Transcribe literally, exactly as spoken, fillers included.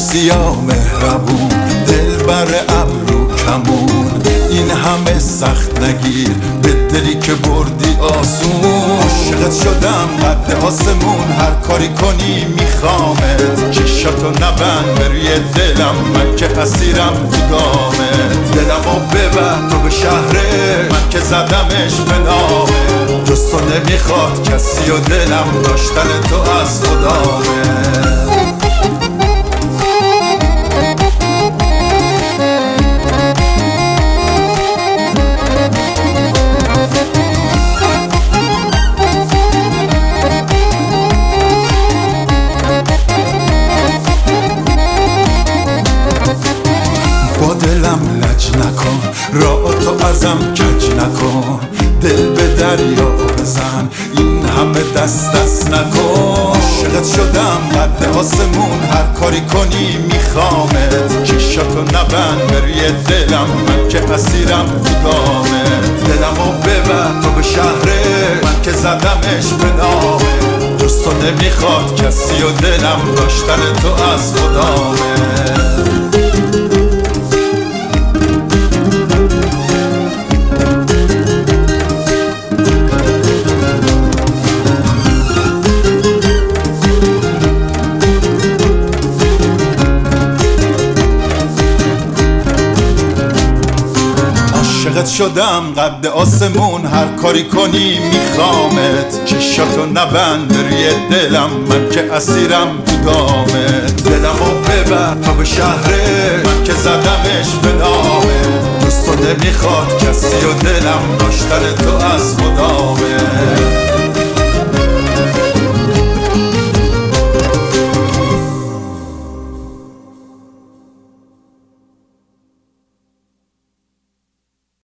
سیاه مهربون، دل بر ابرو کمون، این همه سخت نگیر به دلی که بردی آسون. عاشقت شدم قد آسمون، هر کاری کنی میخوامت، چشاتو نبند بروی دلم، من که اسیرم تو دامت. دلمو ببر تو به شهره، من که زدمش به نامه، جز تو نمیخواد کسی و دلم داشتن تو از خدامه. با دلم لج نکن، راه تو ازم کج نکن، دل به دریا بزن، این همه دست دست نکن. عاشقت شدم قد آسمون، هر کاری کنی میخوامت، چشاتو نبند بروی دلم، من که اسیرم تو دامت. دلمو ببر تو به شهره، من که زدمش به نامه، جز تو نمیخواد کسی و دلم داشتن تو از خدامه. عاشقت شدم قد آسمون، هر کاری کنی میخوامت، چشاتو نبند بروی دلم، من که اسیرم تو دامت. دلمو ببر تو به شهره، من که زدمش به نامه، جز تو نمیخواد کسی و دلم داشتن تو از خدامه.